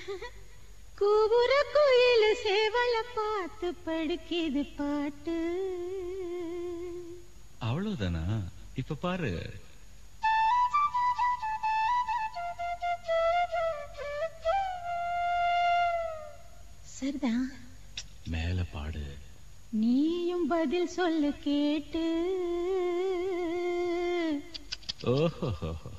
கூவுற குயில் சேவல பார்த்து படுக்கிது பாட்டு. அவ்வளவுதானா? இப்ப பாரு. சரிதான். மேல பாடு. நீயும் பதில் சொல்லு கேட்டு. ஓஹோ,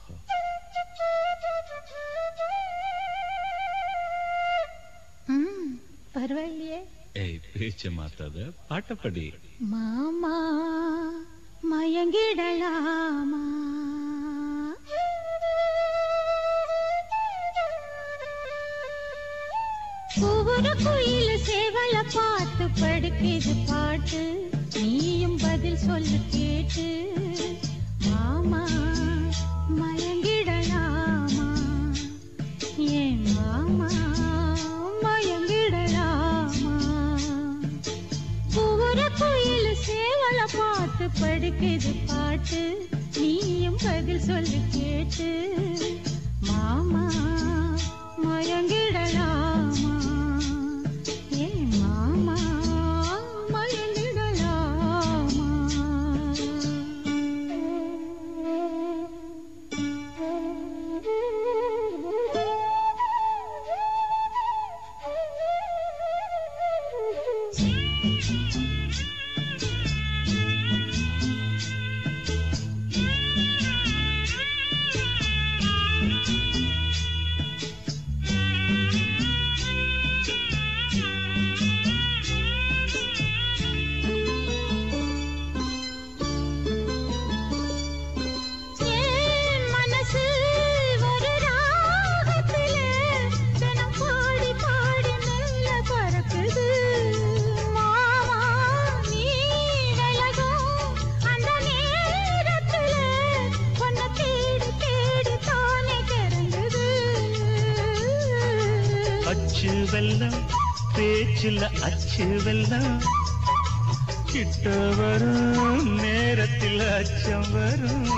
பரவாயில்லையே. ஏய், பேச்ச மாத்தாத, பாட்டப்படி. மாமா மயங்கிடலாமா? ஒவ்வொரு குயில சேவல பார்த்து படுக்கிது பாட்டு. நீயும் பதில் சொல்லு கேட்டு. மாமா மயங்கிடலாமா? ஏன் மாமா மயங்கிடலாமா? ஒவ்வொரு குயில சேவல பார்த்து படுக்கிது பாட்டு. நீயும் பதில் சொல்லு கேட்டு. மாமா மயங்கிடலாமா? ஏன் மாமா மயங்கிடலாமா? வெல்லம் பேச்சில் அச்சு வெல்லம் கிட்ட வரும் நேரத்தில் அச்சம் வரும்.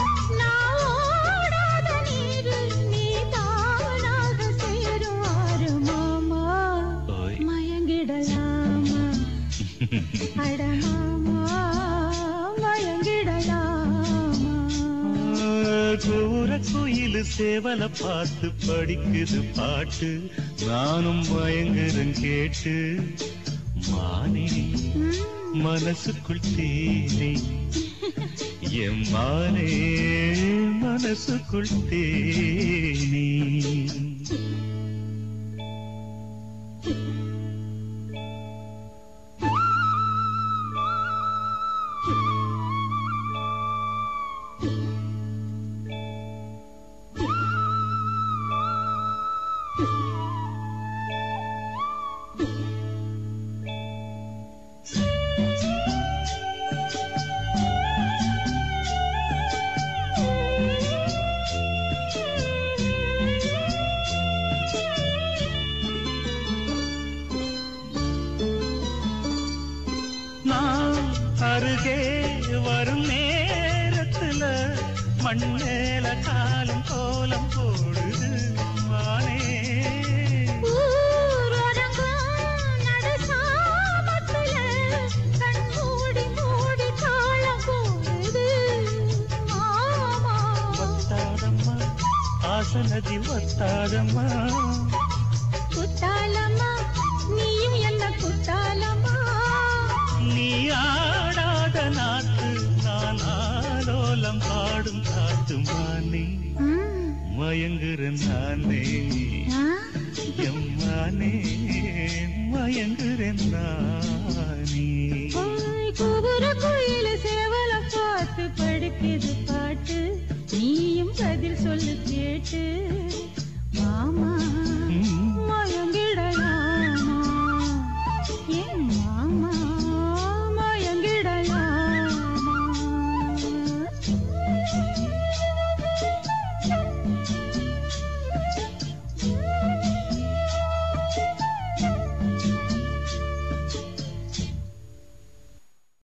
மயங்கிடலாமா? அடமாமா மயங்கிடலாமா? கூற குயில் சேவல பார்த்து படிக்குது பாட்டு. நானும் மயங்குறேன் கேட்டு. மானே மனசுக்குள் தேனே, என் மானே மனசுக்குள் தேனே. அருகே வரும் நேரத்துல மண்ணேல காலம் கோலம் போடுது மானே. ஒத்தாதம்மா ஆசனதி ஒத்தாதம்மா. குத்தாலம்மா நீயும் என்ன குத்தாலம்மா? நீ ஆடாத நாட்டு நான் ஆலோலம் பாடும் காத்து மானே. மயங்குறேன் நானே எம்மானே, மயங்குறேன் நானே. கூவுற குயில சேவல பார்த்து படுக்கிது பாட்டு. நீயும் பதில் சொல்லு கேட்டு.